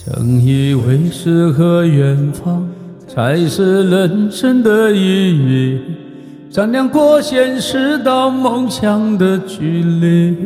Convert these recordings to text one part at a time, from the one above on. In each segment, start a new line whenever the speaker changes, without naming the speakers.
正以为诗和远方才是人生的意义，丈量过现实到梦想的距离，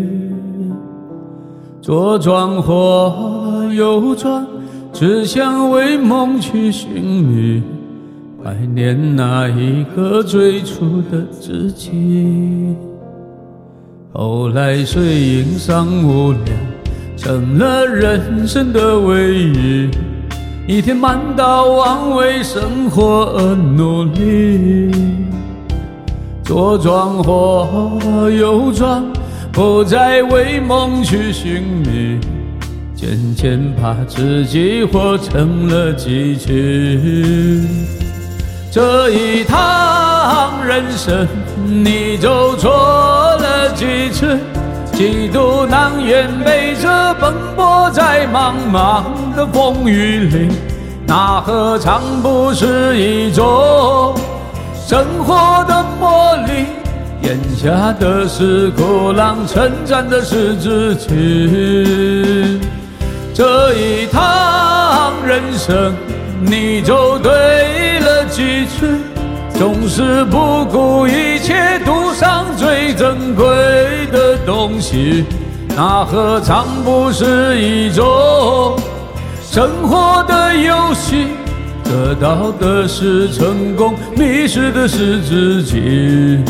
左转或右转，只想为梦去寻觅，怀念那一个最初的自己。后来水银上无量，成了人生的唯一，一天满到晚为生活而努力，左转或右转，不再为梦去寻觅，渐渐把自己活成了机器。这一趟人生你走错了几次，几度难言，背着奔波在茫茫的风雨里，那何尝不是一种生活的磨砺？眼下的是苦浪，称赞的是自己。这一趟人生你走对了几次，总是不顾一切赌上最珍贵的东西，那何尝不是一种生活的游戏？得到的是成功，迷失的是自己。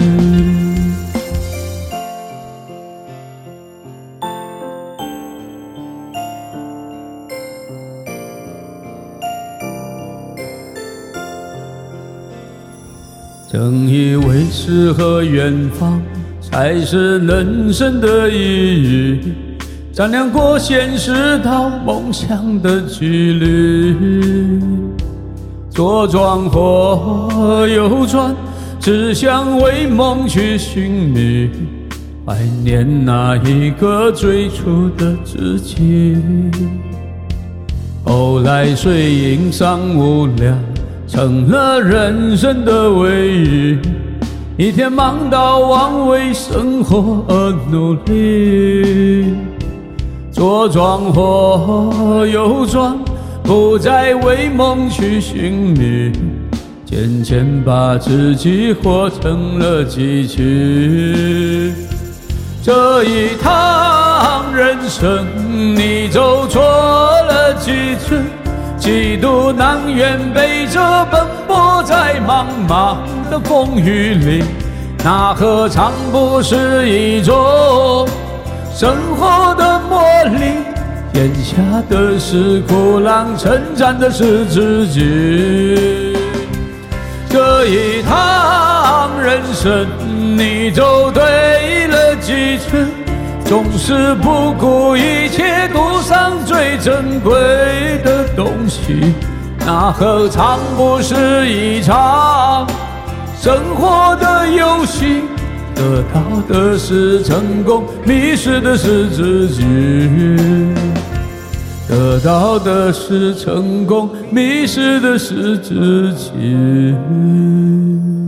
正以为诗和远方才是人生的意义，丈量过现实到梦想的距离，左转或右转，只想为梦去寻觅，怀念那一个最初的自己。后来水银上无量，成了人生的唯一，一天忙到晚为生活而努力，左转或右转，不再为梦去寻觅，渐渐把自己活成了机器。这一趟人生你走错了几次，几度难言，背着奔波在茫茫的风雨里，那何尝不是一种生活的磨砺？眼下的是苦浪，称赞的是自己。这一趟人生你走对了几次，总是不顾一切赌上最珍贵的东西，那何尝不是一场生活的游戏？得到的是成功，迷失的是自己。得到的是成功，迷失的是自己。